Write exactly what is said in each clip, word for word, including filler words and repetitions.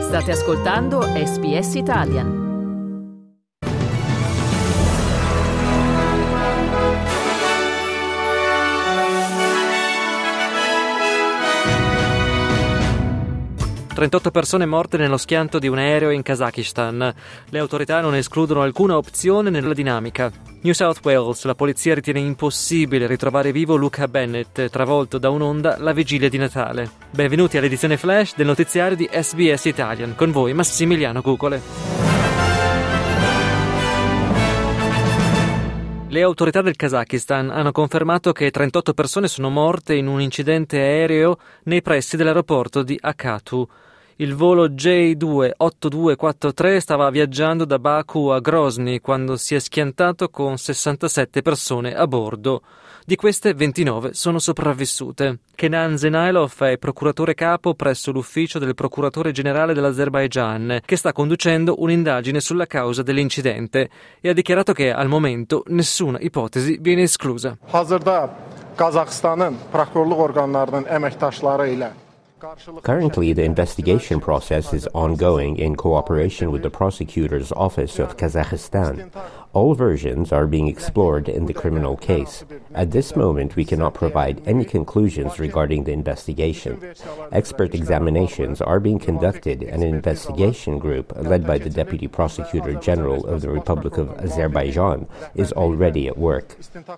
State ascoltando S B S Italian. trentotto persone morte nello schianto di un aereo in Kazakistan. Le autorità non escludono alcuna opzione nella dinamica. New South Wales, la polizia ritiene impossibile ritrovare vivo Luca Bennett, travolto da un'onda la vigilia di Natale. Benvenuti all'edizione flash del notiziario di S B S Italian. Con voi Massimiliano Cucole. Le autorità del Kazakistan hanno confermato che trentotto persone sono morte in un incidente aereo nei pressi dell'aeroporto di Akatu. Il volo J due otto due quattro tre stava viaggiando da Baku a Grozny quando si è schiantato con sessantasette persone a bordo. Di queste ventinove sono sopravvissute. Kenan Zenailov è procuratore capo presso l'ufficio del procuratore generale dell'Azerbaigian, che sta conducendo un'indagine sulla causa dell'incidente e ha dichiarato che al momento nessuna ipotesi viene esclusa. Hazırda Kazakistan'ın prokurorluq organlarının əməkdaşları ilə Currently, the investigation process is ongoing in cooperation with the Prosecutor's Office of Kazakhstan. All versions are being explored in the criminal case. At this moment, we cannot provide any conclusions regarding the investigation. Expert examinations are being conducted, and an investigation group led by the Deputy Prosecutor General of the Republic of Azerbaijan is already at work.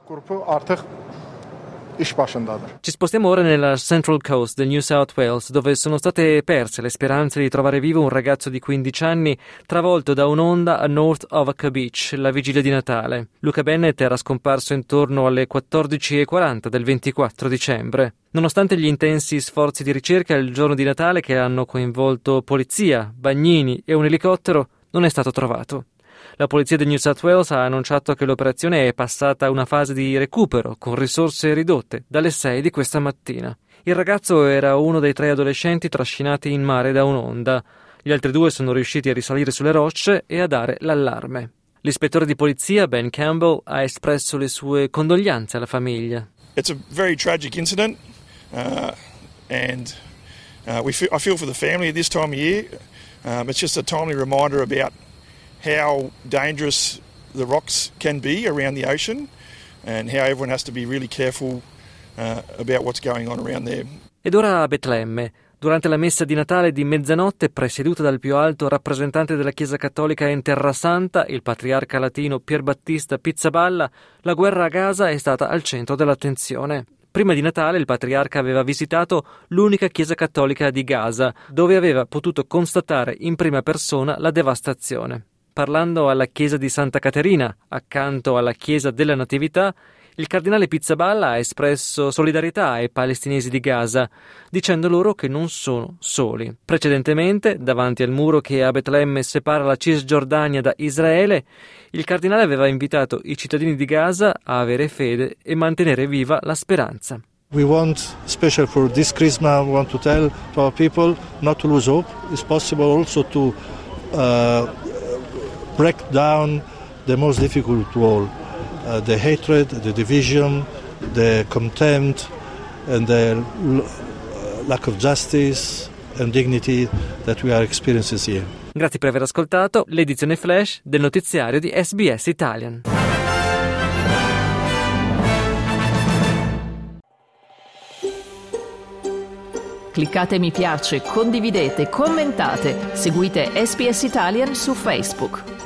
Ci spostiamo ora nella Central Coast del New South Wales, dove sono state perse le speranze di trovare vivo un ragazzo di quindici anni travolto da un'onda a North Ovaca Beach la vigilia di Natale. Luca Bennett era scomparso intorno alle quattordici e quaranta del ventiquattro dicembre. Nonostante gli intensi sforzi di ricerca il giorno di Natale, che hanno coinvolto polizia, bagnini e un elicottero, non è stato trovato. La polizia del New South Wales ha annunciato che l'operazione è passata a una fase di recupero con risorse ridotte dalle sei di questa mattina. Il ragazzo era uno dei tre adolescenti trascinati in mare da un'onda. Gli altri due sono riusciti a risalire sulle rocce e a dare l'allarme. L'ispettore di polizia Ben Campbell ha espresso le sue condoglianze alla famiglia. It's a very tragic incident uh, and uh, we feel, I feel for the family at this time of year. Um, it's just a timely reminder about how dangerous the rocks can be around the ocean and how everyone has to be really careful uh, about what's going on around there. Ed ora a Betlemme. Durante la messa di Natale di mezzanotte, presieduta dal più alto rappresentante della Chiesa Cattolica in Terra Santa, il patriarca latino Pier Battista Pizzaballa, la guerra a Gaza è stata al centro dell'attenzione. Prima di Natale il patriarca aveva visitato l'unica chiesa cattolica di Gaza, dove aveva potuto constatare in prima persona la devastazione. Parlando alla chiesa di Santa Caterina, accanto alla chiesa della Natività, il cardinale Pizzaballa ha espresso solidarietà ai palestinesi di Gaza, dicendo loro che non sono soli. Precedentemente, davanti al muro che a Betlemme separa la Cisgiordania da Israele, il cardinale aveva invitato i cittadini di Gaza a avere fede e mantenere viva la speranza. We want, especially for this Christmas, we want to tell to our people not to lose hope. It's possible also to uh, break down the most difficult wall, uh, the hatred, the division, the contempt and the l- lack of justice and dignity that we are experiencing here. Grazie per aver ascoltato l'edizione flash del notiziario di S B S Italian. Cliccate mi piace, condividete, commentate, seguite S B S Italian su Facebook.